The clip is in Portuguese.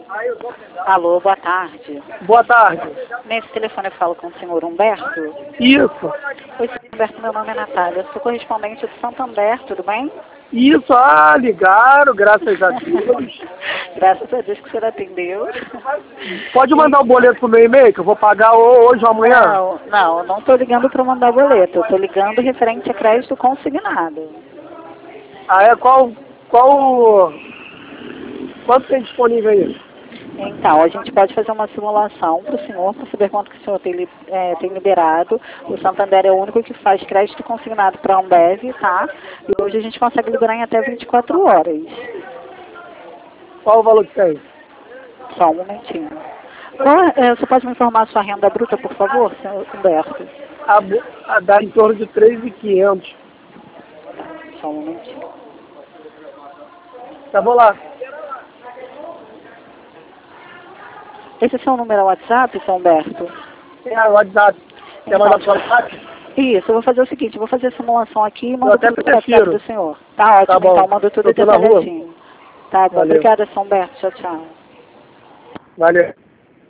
Alô, boa tarde. Boa tarde. Nesse telefone eu falo com o senhor Humberto. Isso. Oi, senhor Humberto, meu nome é Natália. Sou correspondente do Santander, tudo bem? Isso, ligaram, graças a Deus. Graças a Deus que o senhor atendeu. Pode mandar o boleto pro meu e-mail, que eu vou pagar hoje ou amanhã? Não estou ligando para mandar boleto. Eu estou ligando referente a crédito consignado. Quanto tem disponível aí? Então, a gente pode fazer uma simulação para o senhor, para saber quanto que o senhor tem liberado. O Santander é o único que faz crédito consignado para a Ambev, tá? E hoje a gente consegue liberar em até 24 horas. Qual o valor que tem? Só um momentinho. Você pode me informar a sua renda bruta, por favor, senhor Humberto? Dá em torno de 3.500. Só um momentinho. Tá, vou lá. Esse é o seu número ao WhatsApp, senhor Humberto? É, o WhatsApp. Quer mandar pro WhatsApp? Isso, eu vou fazer o seguinte, eu vou fazer a simulação aqui e mando tudo para o WhatsApp do senhor. Tá ótimo, Tá bom. então, mando tudo Eu tô na rua. detalhadinho. Tá bom, Valeu. obrigada, senhor Humberto. Tchau, tchau. Valeu.